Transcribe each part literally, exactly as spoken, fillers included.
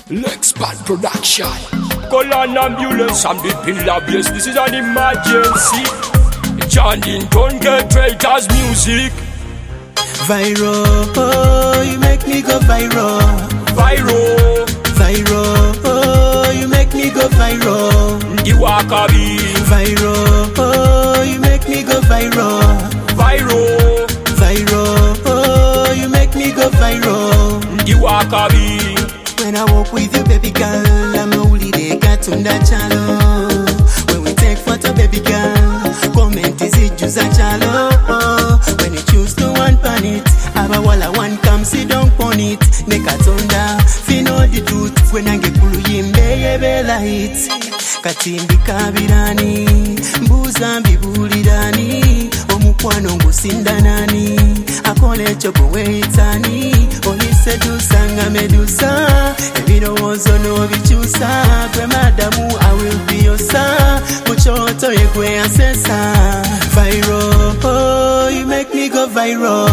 Lexpat Production. Call an ambulance and the pillar base. This is an emergency. Chanting don't get traitors music. Viral, oh, you make me go viral. Viral, viral, oh, you make me go viral. You are Kabi. Viral, oh, you make me go viral. Viral, viral, oh, you make me go viral. You are Kabi. When I walk with you, baby girl, I'm only the Katunda chalo. When we take photo, baby girl, comment is it just a chalo. When you choose to one pan it, aba wala one come sit down on it. Nekatunda, fi know the truth. When I get kulu yimbe yebe light. Katimbi kabirani, mbuza mbibulirani. Omukwano ngusinda nani, akole choko weitani. Sedusa nga medusa, ebirowoozo n'obikyusa. Gwe madamu I will be your son. Muchoto ye gwe asesa. Viral, oh, you make me go viral.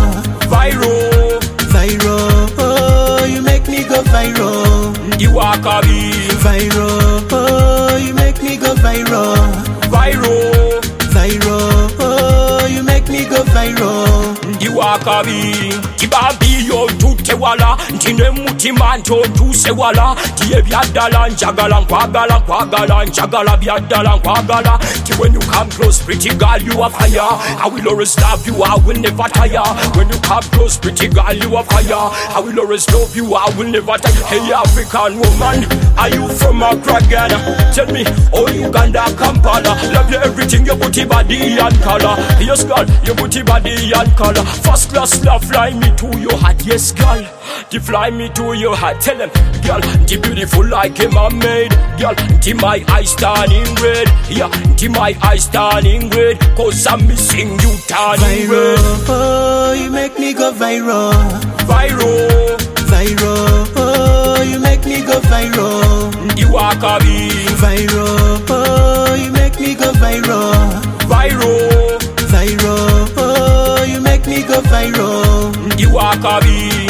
Viral, viral, oh, you make me go viral. You are Kabi. Viral, oh, you make me go viral. Viral, viral, oh, you make me go viral. You are Kabi. Kibabi yo tute wala, ntine mutima nto ntuse wala. Tiye biadala njagala nkwagala nkwagala njagala biadala nkwagala. Ti when you come close, pretty girl, you are fire. I will always love you, I will never tire. When you come close, pretty girl, you are fire. I will always love you, I will never tire. Hey African woman, are you from Accra, Ghana? Tell me, oh Uganda, Kampala. Love you everything, your booty, body and color. Yes girl, your booty, body and color. First class love, fly me to your heart, yes girl. To fly me to your heart, tell them, girl, the beautiful like a mermaid. Girl, the my eyes turning red. Yeah, the my eyes turning red. Cause I'm missing you turning red. Viral, oh, you make me go viral. Viral, viral, oh, you make me go viral. You are Kabi. Viral, oh, you make me go viral. Viral, viral, oh, you make me go viral. You are Kabi.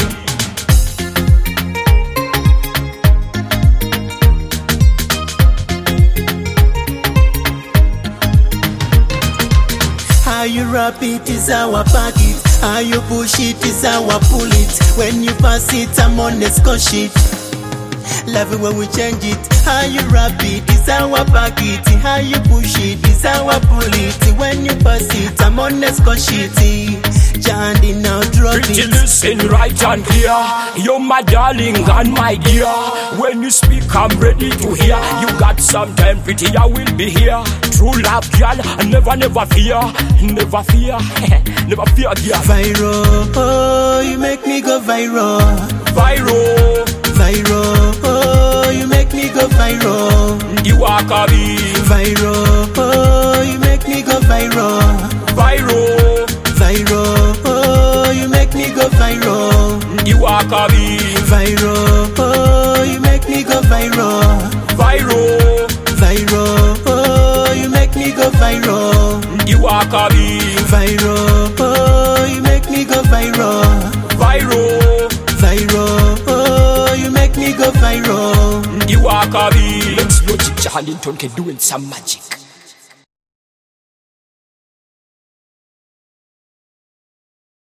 How you rap it is our packet. How you push it is our pull it. When you pass it, I'm on the scotch it. Love it when we change it. How you rap it is our packet. How you push it is our pull it. When you pass it, I'm on the scotch it. Jandy now drop Pretty it. listen right and clear. You're my darling and my dear. When you speak, I'm ready to hear. You got some time, pretty, I will be here. True love, girl, and never, never fear. Never fear, never fear, girl. Viral, oh, you make me go viral. Viral, viral, oh, you make me go viral. You are Kabi. Viral, oh, you make me go viral. Viral, viral, oh, you make me go viral. You are Kabi. Viral, oh, you make me go viral. Viral, viral, oh, you make me go viral. You are Kabi. Viral, oh, you make me go viral. Viral, viral, oh, you make me go viral. You are Kabi. Let's logic Jahalington can doing some magic.